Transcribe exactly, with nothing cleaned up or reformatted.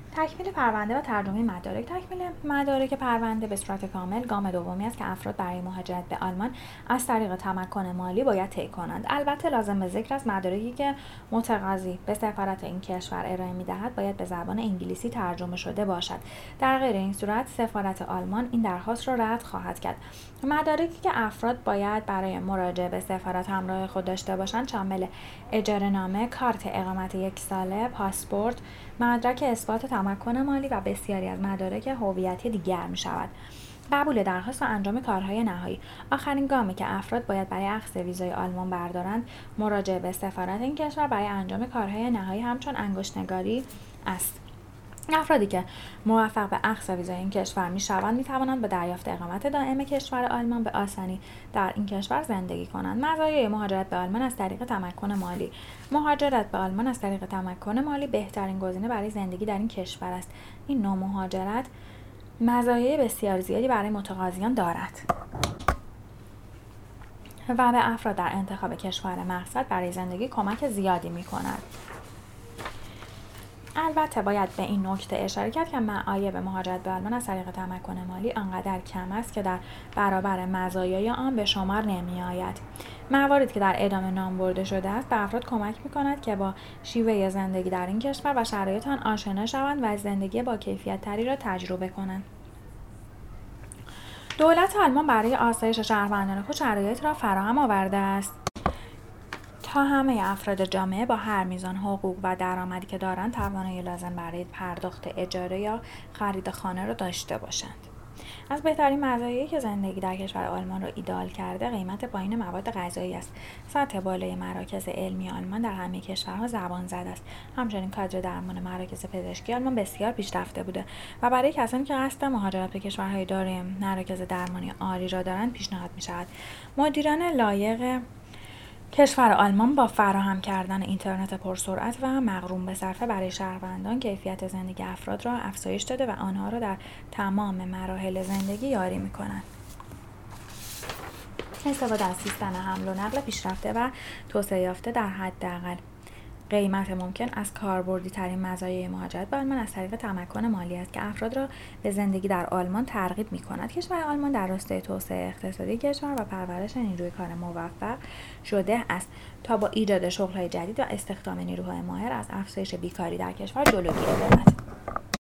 تکمیل پرونده و ترجمه مدارک. تکمیل مدارک پرونده به صورت کامل گام دومی است که افراد برای مهاجرت به آلمان از طریق تمکن مالی باید طی کنند. البته لازم به ذکر است مدارکی که متقاضی به سفارت این کشور ارائه می‌دهد باید به زبان انگلیسی ترجمه شده باشد. در غیر این صورت سفارت آلمان این درخواست را رد خواهد کرد. مدارکی که افراد باید برای مراجعه به سفارت همراه خود داشته باشند شامل اجاره‌نامه، کارت اقامت یک ساله، پاسپورت، مدرک اثبات تمکن مالی و بسیاری از مدارک هویتی دیگر می شود. قبول درخواست و انجام کارهای نهایی. آخرین گامی که افراد باید برای اخذ ویزای آلمان بردارند مراجعه به سفارت این کشور برای انجام کارهای نهایی همچون انگشت‌نگاری است. افرادی که موفق به اخذ ویزای این کشور می شوند می توانند به دریافت اقامت دائم کشور آلمان به آسانی در این کشور زندگی کنند. مزایای مهاجرت به آلمان از طریق تمکن مالی. مهاجرت به آلمان از طریق تمکن مالی بهترین گزینه برای زندگی در این کشور است. این نوع مهاجرت مزایای بسیار زیادی برای متقاضیان دارد و به افراد در انتخاب کشور مقصد برای زندگی کمک زیادی می کند. البته باید به این نکته اشاره کرد که معایب مهاجرت به آلمان از طریق تمکن مالی آنقدر کم است که در برابر مزایای آن به شمار نمی آید. مواردی که در ادامه نام برده شده است به افراد کمک می کند که با شیوه زندگی در این کشور و شرایط آن آشنا شوند و زندگی با کیفیت تری را تجربه کنند. دولت آلمان برای آسایش شهروندان خود شرایط را فراهم آورده است تا همه افراد جامعه با هر میزان حقوق و درآمدی که دارند توانایی لازم برای پرداخت اجاره یا خرید خانه را داشته باشند. از بهترین مزایایی که زندگی در کشور آلمان را ایدئال کرده قیمت پایین مواد غذایی است. سطح بالای مراکز علمی آلمان در همه کشورها زبان زده است. همچنین کادر درمان مراکز پزشکی آلمان بسیار پیشرفته بوده و برای کسانی که قصد مهاجرت به کشورهای دارای مراکز درمانی عالی را دارند پیشنهاد می‌شود. مدیران لایق کشور آلمان با فراهم کردن اینترنت پرسرعت و مقرون به صرفه برای شهروندان کیفیت زندگی افراد را افزایش داده و آنها را در تمام مراحل زندگی یاری می‌کنند. استفاده از سیستم حمل و نقل پیشرفته و توسعه یافته در حداقل قیمت ممکن از کاربردی ترین مزایای مهاجرت به آلمان از طریق تمکن مالی است که افراد را به زندگی در آلمان ترغیب می‌کند. کشور آلمان در راستای توسعه اقتصادی کشور و پرورش نیروی کار موفق شده است تا با ایجاد شغل‌های جدید و استخدام نیروهای ماهر از افزایش بیکاری در کشور جلوگیری کند.